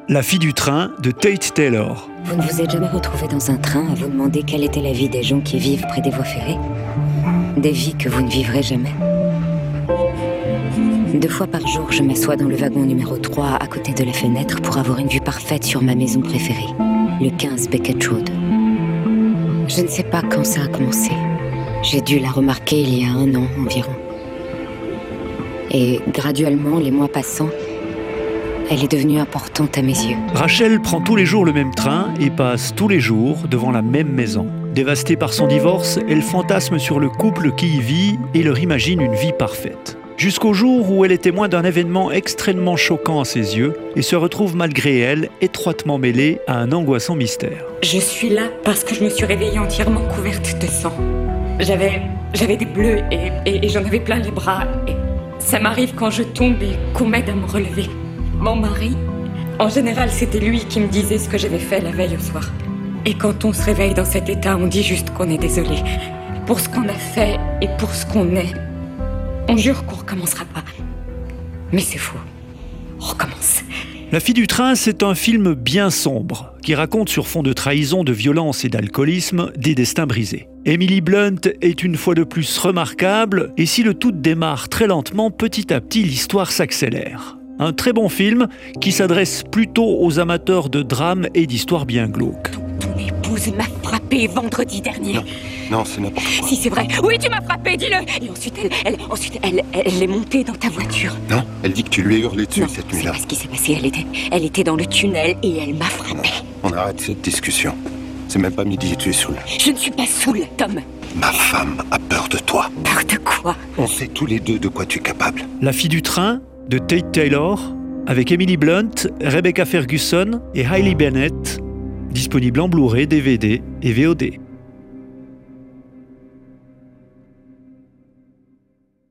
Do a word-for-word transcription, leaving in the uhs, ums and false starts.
La fille du train de Tate Taylor. Vous ne vous êtes jamais retrouvé dans un train à vous demander quelle était la vie des gens qui vivent près des voies ferrées? Des vies que vous ne vivrez jamais. Deux fois par jour, je m'assois dans le wagon numéro trois à côté de la fenêtre pour avoir une vue parfaite sur ma maison préférée, le quinze Beckett Road. Je ne sais pas quand ça a commencé. J'ai dû la remarquer il y a un an environ. Et graduellement, les mois passant, elle est devenue importante à mes yeux. Rachel prend tous les jours le même train et passe tous les jours devant la même maison. Dévastée par son divorce, elle fantasme sur le couple qui y vit et leur imagine une vie parfaite. Jusqu'au jour où elle est témoin d'un événement extrêmement choquant à ses yeux et se retrouve malgré elle étroitement mêlée à un angoissant mystère. Je suis là parce que je me suis réveillée entièrement couverte de sang. J'avais, j'avais des bleus et, et, et j'en avais plein les bras. Et ça m'arrive quand je tombe et qu'on m'aide à me relever. Mon mari, en général, c'était lui qui me disait ce que j'avais fait la veille au soir. Et quand on se réveille dans cet état, on dit juste qu'on est désolé. Pour ce qu'on a fait et pour ce qu'on est. On jure qu'on recommencera pas. Mais c'est faux. On recommence. La fille du train, c'est un film bien sombre qui raconte sur fond de trahison, de violence et d'alcoolisme des destins brisés. Emily Blunt est une fois de plus remarquable et si le tout démarre très lentement, petit à petit, l'histoire s'accélère. Un très bon film qui s'adresse plutôt aux amateurs de drame et d'histoires bien glauques. Ton épouse m'a frappé vendredi dernier. Non, non, c'est n'importe quoi. Si, c'est vrai. Oui, tu m'as frappé, dis-le. Et ensuite, elle, elle, ensuite, elle, elle est montée dans ta voiture. Non, elle dit que tu lui as hurlé dessus non, cette c'est nuit-là. pas ce qui s'est passé. Elle était, elle était dans le tunnel et elle m'a frappé. On arrête cette discussion. C'est même pas midi et tu es saoul. Je ne suis pas saoule, Tom. Ma femme a peur de toi. Peur de quoi? On sait tous les deux de quoi tu es capable. La fille du train de Tate Taylor avec Emily Blunt, Rebecca Ferguson et Hailey Bennett, disponible en Blu-ray, D V D et V O D.